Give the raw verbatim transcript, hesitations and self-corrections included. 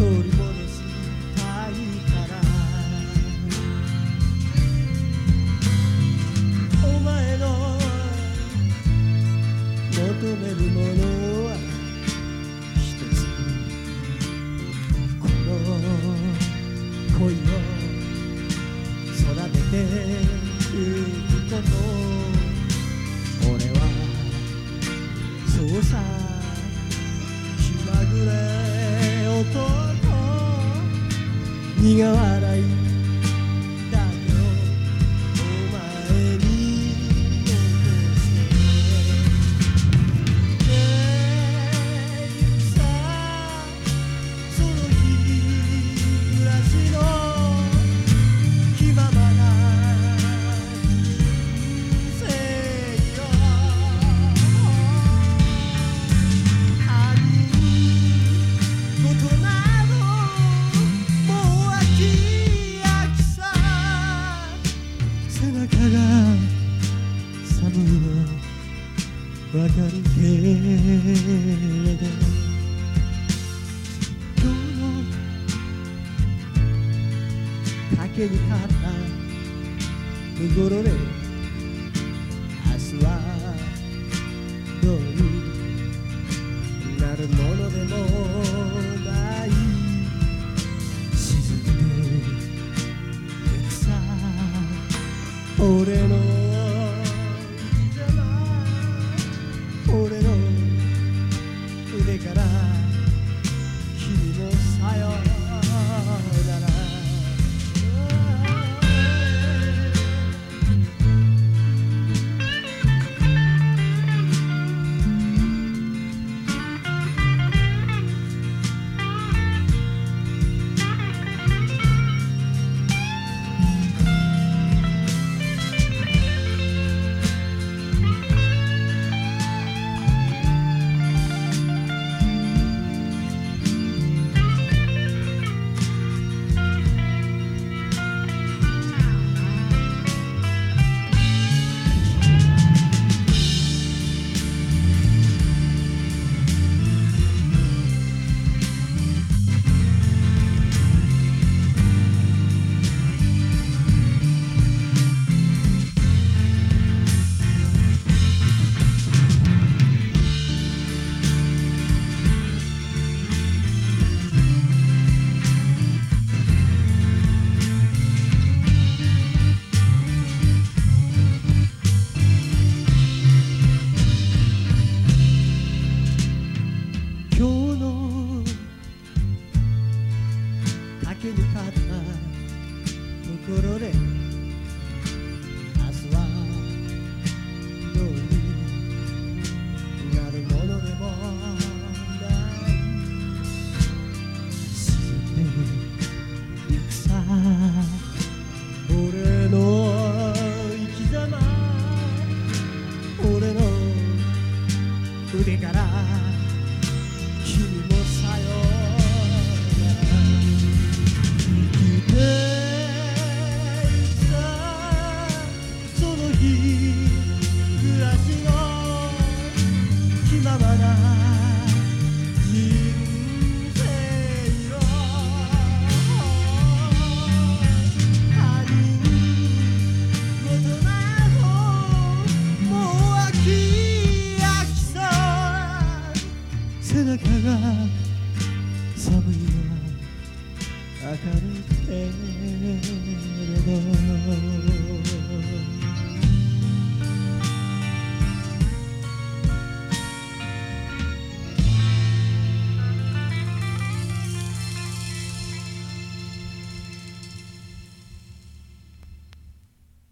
取り戻したいからお前の求めるものは一つこの恋を育ててゆくこと俺はそうさ気まぐれ男苦笑いだけをお前に残してねえさその日暮らしの気ままな人生よあんことなどもう飽き飽きさ背中が寒いのわかるけれど今日の賭けに勝ったところで明日はどうなるものでもない沈んでゆくさ俺の生き様俺の腕から君もさよなら今日の賭けに勝ったところで明日はどうになるものでもない沈んでゆくさ俺の生き様俺の腕から君もさよなら生きていたその日暮らしの気ままな人生よ他人事などもう飽き飽きさ背中が寒いのは明るくてれど